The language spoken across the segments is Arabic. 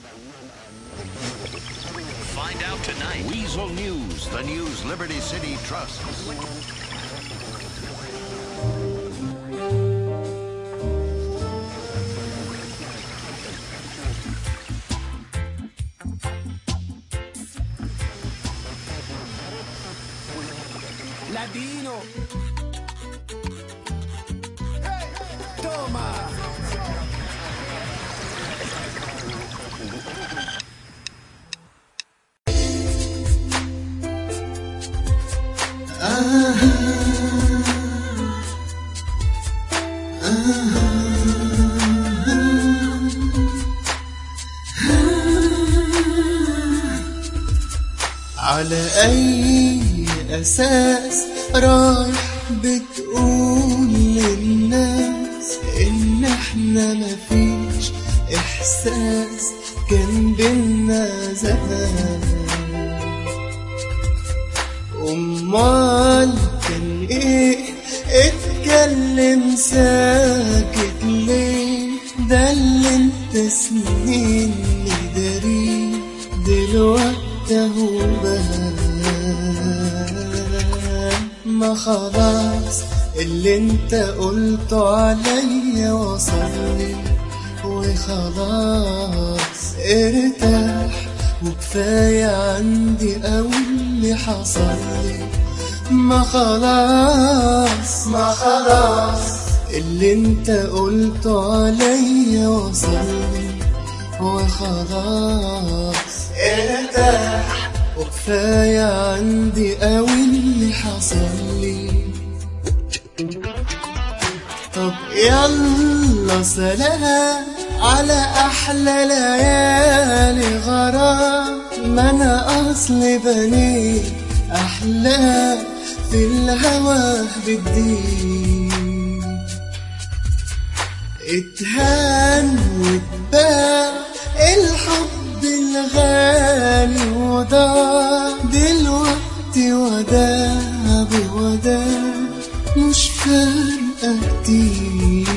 Find out tonight. Weasel News, the news Liberty City trusts. Ladino. Toma. على أي أساس رايح بتقول للناس إن إحنا مفيش إحساس كان بينا زمان؟ أمال كان إيه؟ اتكلم ساكت ليه؟ ده اللي انت سنين مداريه دلوقتي هو بان. ما خلاص اللي انت قلته عليا وصلني، وخلاص ارتاح وكفاية عندي أوي اللي حصلي. ما خلاص اللي انت قلته عليا وصلني، وخلاص ارتاح وكفاية عندي أوي اللي حصلي. طب يلا سلام على أحلى ليالي غرام، ما أنا أصلي بنيت أحلام في الهوى بالدين. اتهان واتباع الحب الغالي وضاع دلوقتي وداع بوداع، مش فارقة كتير.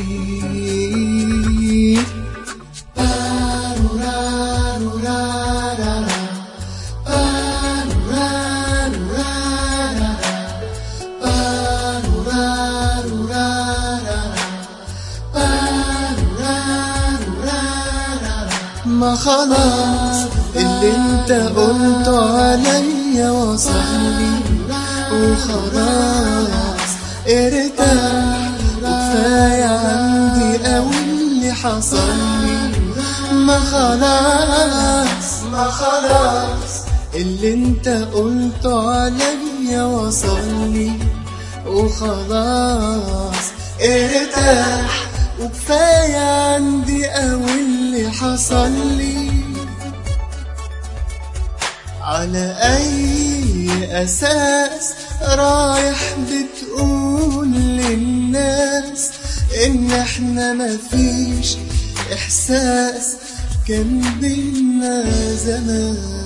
ما خلاص اللي انت قلته عليا وصلني، وخلاص ارتاح وكفاية عندي أوي اللي حصلي. ما خلاص اللي انت قلته عليا وصلني، وخلاص ارتاح وكفاية عندي أوي اللي حصلي. على أي أساس رايح بتقول للناس إن إحنا مفيش إحساس كان بينا زمان؟